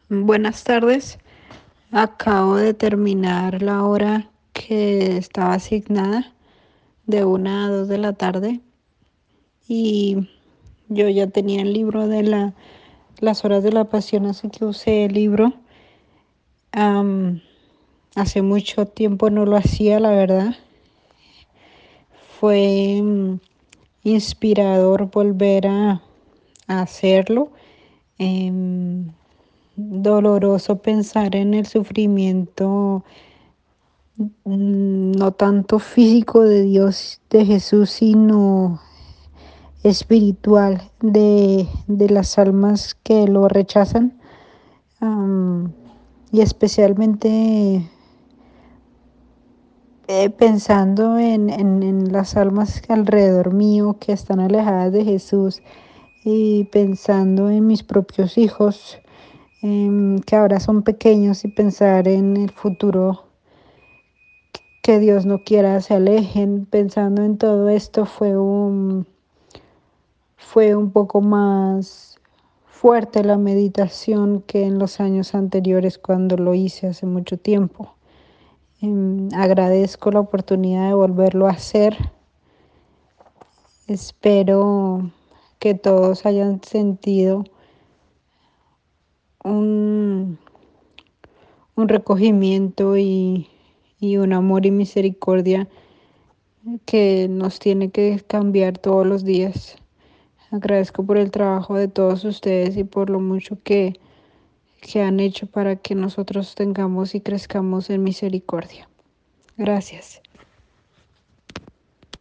Buenas tardes. Acabo de terminar la hora que estaba asignada de 1 a 2 de la tarde y yo ya tenía el libro de las horas de la pasión, así que usé el libro. Am, Hace mucho tiempo no lo hacía, la verdad. Fue inspirador volver a hacerlo. Em, Doloroso pensar en el sufrimiento, no tanto físico de Dios, de Jesús, sino espiritual de las almas que lo rechazan. Am, y especialmente pensando en las almas alrededor mío que están alejadas de Jesús, y pensando en mis propios hijos, que ahora son pequeños, y pensar en el futuro que Dios no quiera se alejen. Pensando en todo esto, fue un poco más fuerte la meditación que en los años anteriores cuando lo hice hace mucho tiempo. Agradezco la oportunidad de volverlo a hacer. Espero que todos hayan sentido un, un recogimiento y un amor y misericordia que nos tiene que cambiar todos los días. Agradezco por el trabajo de todos ustedes y por lo mucho que han hecho para que nosotros tengamos y crezcamos en misericordia. Gracias.